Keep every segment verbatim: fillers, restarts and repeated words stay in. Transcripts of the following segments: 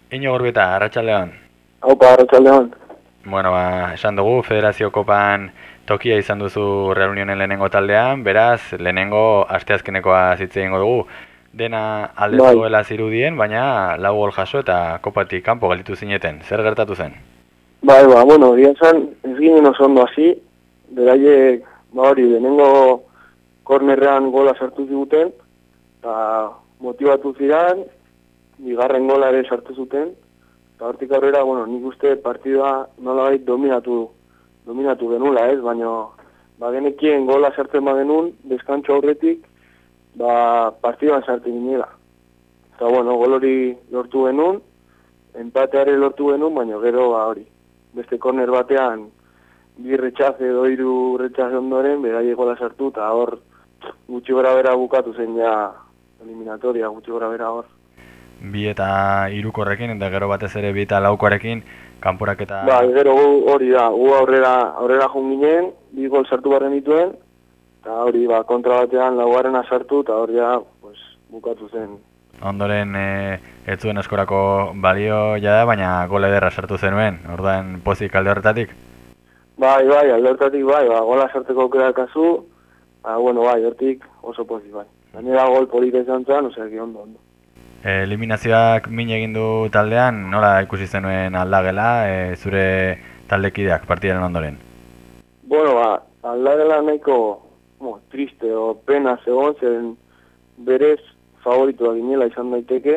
Iñigo Gorbieta, arratsaldeon. Haupa, arratsaldeon. Bueno, ba, esan dugu, Federazio Kopan tokia izan duzu Real Unionen lehenengo taldean, beraz, lehenengo asteazkenekoa hitz egingo dugu. Dena alde Bai, zegoela zirudien, baina lau gol jaso eta kopatik kanpo gelditu zineten. Zer gertatu zen? bai, ba, bueno, egia esan, ez ginen oso ondo hasi, beraiek, ba hori, lehenengo kornerrean gola sartu ziguten, eta motibatu ziren, bigarren gola ere sartu zuten, eta hortik aurrera, bueno, nik uste partidua nolabait dominatu, dominatu genula, ez, baina, ba, genekien gola sartzen bagenun, deskantxo aurretik, ba, partiduan sartu ginela. Eta, bueno, gol hori lortu genuen, empateare lortu genuen, baina gero, ba, hori, beste korner batean, bi retxaze edo hiru retxaze ondoren, beraiek gola sartu, eta hor, gutxi gora bera bukatu zen ja eliminatoria, gutxi gora bera hor. Bi eta hirukorrekin eta gero batez ere bi eta laukoarekin kanporak eta... Ba, gero gu hori da, gu aurrera, aurrera joan ginen, bi gol sartu barren dituen, eta hori, ba, kontra batean laugarrena sartu, eta hori ja, pues, bukatu zen. Ondoren e, ez zuen eskorako balio jada, baina gol ederra sartu zenuen, orduan pozik alde horretatik? Bai, bai, alde hortatik bai, ba, gola sarteko aukera kasu, ba, bueno, bai, hortik oso pozik bai. Gainera gol polita izan zen, osea, ki ondo, ondo. Eliminazioak min egin du taldean, nola ikusi zenuen aldagela e, zure taldekideak partidaren ondoren? Bueno, ba, aldagela nahiko bueno, triste o pena zegoen, zen berez favoritua ginela izan daiteke,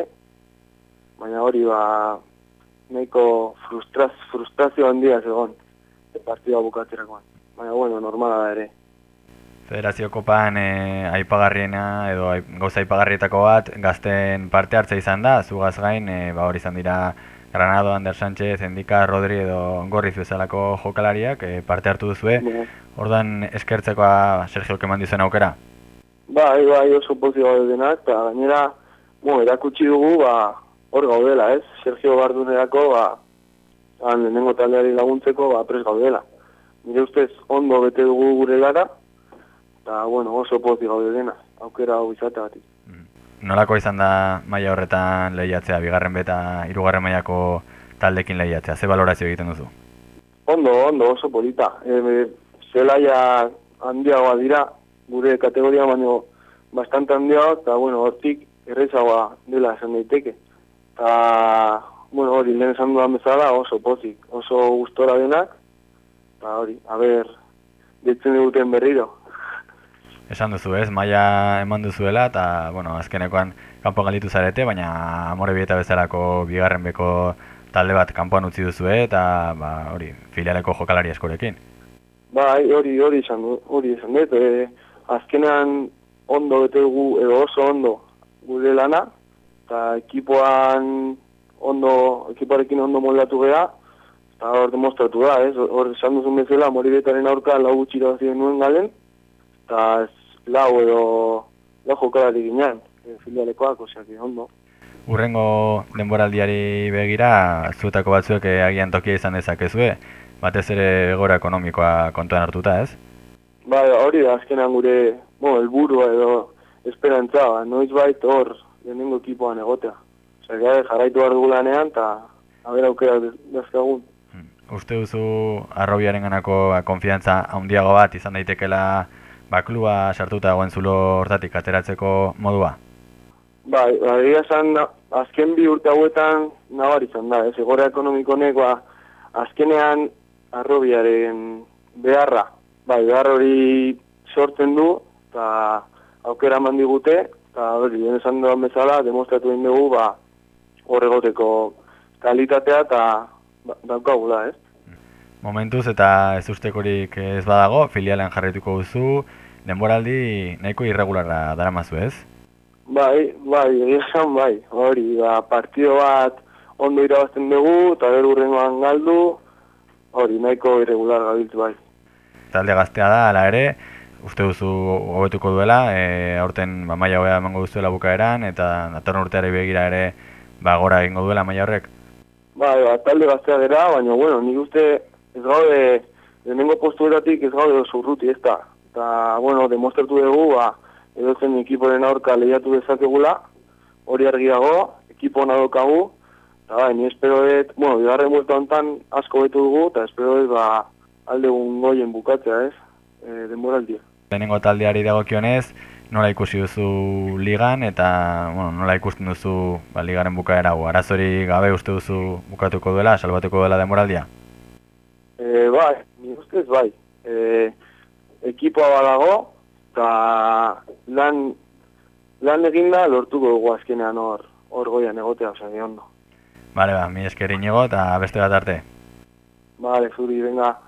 baina hori ba, nahiko frustraz, frustrazio handia zegoen partida bukatzerakoan. Baina, bueno, normala da ere. Federazio Kopan e, aipagarriena edo aip, gauza aipagarrietako bat gazten parte hartza izan da, zugaz gain, e, ba hori izan dira Granado, Ander Sánchez, Endika, Rodri edo Gorriz bezalako jokalariak e, parte hartu duzue. Bueno. Ordan eskertzekoa Sergio keman dizuen aukera? Bai, bai, oso pozik gaude denak, eta gainera, bueno, erakutsi dugu, ba, hor gaudela, ez? Sergio Bardunerako, ba, han lehenengo taldeari laguntzeko, ba, pres gaudela. Nire ustez, ondo bete dugu gure lara, eta, bueno, oso pozik gaude dena, aukera hau izateagatik. Nolako izan da maila horretan lehiatzea, bigarren beta hirugarren mailako taldekin lehiatzea, ze balorazio egiten duzu? Ondo, ondo, oso polita. E, zelaia handiagoa dira, gure kategoria baino bastante handiagoa, eta, bueno, hortik errezagoa dela esan daiteke. Eta, bueno, hori, lehen esan dudan bezala oso pozik, oso gustora denak, eta hori, a ber, ditzen diguten berriro. Esan duzu ez, maila eman duzuela eta, bueno, azkenekoan kanpoan galditu zarete, baina Amorebieta bezalako bigarren beko talde bat kanpoan utzi duzue eta, ba, hori, filialeko jokalari askorekin. Bai, hori, hori izan du, hori izan dut, e, azkenean ondo bete dugu, edo oso ondo gure lana, eta ekipoan ondo, ekipoarekin ondo moldatu geha, eta hor demostratu da, ez, hor esan duzun bezala, Amorebietaren aurka lau gutxi irabazi nuen galen, eta ez lau edo lau jokalari ginen, e, filialekoak, osea, que ondo. Urrengo denboraldiari begira, zuetako batzuek agian tokia izan dezakezue, batez ere egoera ekonomikoa kontuan hartuta, ez? Bai, hori da, azkenan gure, bueno, helburua edo esperantza, ba, noiz bait hor lehenengo ekipoan egotea. Osea, jarraitu behar dugu lanean, eta haber aukera dazkagun. Uste duzu Arrobiaren ganako konfiantza handiago bat izan daitekela ba, kluba sartuta dagoen zulo hortatik ateratzeko modua? Bai, egia esan, azken bi urte hauetan nabar izan da, ez, egoera ekonomiko honek, ba, azkenean Arrobiaren beharra, bai, behar hori sortzen du, eta aukera eman digute, eta hori, lehen esan duan bezala, demostratu egin dugu, ba, hor egoteko kalitatea eta ba, daukagula, ez? Momentuz eta ez ustekorik ez badago, filialean jarraituko duzu, denboraldi nahiko irregularra daramazu, ez? Bai, bai, egia esan bai, hori, ba, partido bat ondo irabazten dugu, eta gero hurrengoan galdu, hori, nahiko irregular gabiltz bai. Talde gaztea da, ala ere, uste duzu hobetuko duela, e, aurten ba, maila hobea emango duzuela bukaeran, eta datorren urteari begira ere ba, gora egingo duela maila horrek. Bai, ba, talde gaztea dira, baina, bueno, nik uste ez gaude, lehenengo postueratik ez gaude oso urruti ez da. Eta, bueno, demostratu dugu, ba, edozen ekiporen aurka lehiatu dezakegula, hori argi dago, ekipo ona daukagu, Eta bai, ni espero dut, bueno, bigarren multa honetan asko betu dugu, eta espero dut, ba, alde un goien bukatzea, ez? E, denboraldia. Lehenengo taldeari dagokionez, nola ikusi duzu ligan, eta, bueno, nola ikusten duzu ba, ligaren bukaera hau? Arazori gabe uste duzu bukatuko duela, salbatuko duela denboraldia? E, bai, ni ustez bai. E, ekipoa badago, eta lan, lan eginda lortuko dugu azkenean hor, hor goian egotea, oza, ni ondo. Bale, ba, mi esker Inigo, eta beste bat arte. Bale, zuri, venga.